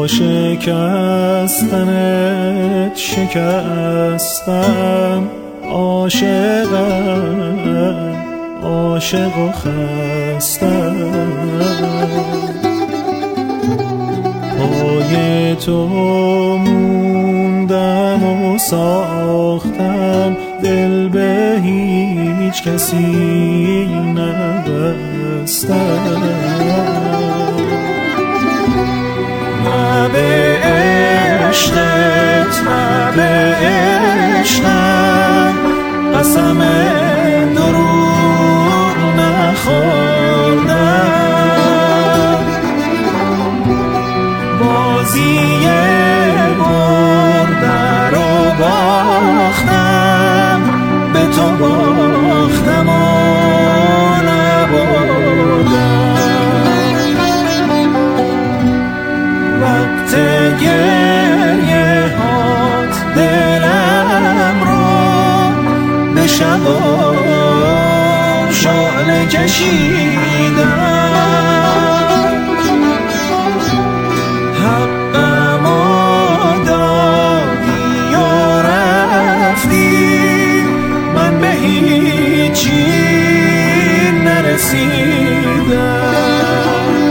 شکستنت شکستم، عاشقم عاشق و خستم. پای تو موندم و ساختم، دل به هیچ کسی نبستم. نه به عشقت نه به عشقم، قسم دروغ نخوردم. بازی مرده رو باختم، به تو باختم و نبردم. وقت گریه هات دلم رو به شباب شعله کشیدم. حقم و دادی و رفتی، من به هیچی نرسیدم.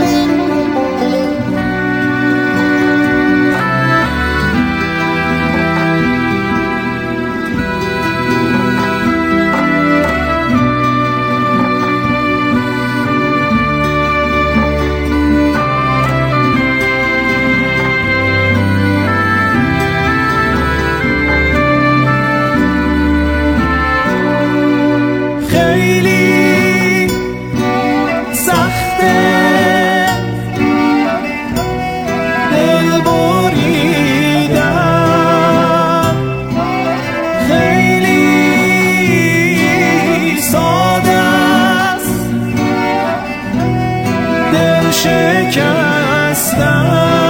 خیلی سخته دل بریدم، خیلی ساده است دل شکستم.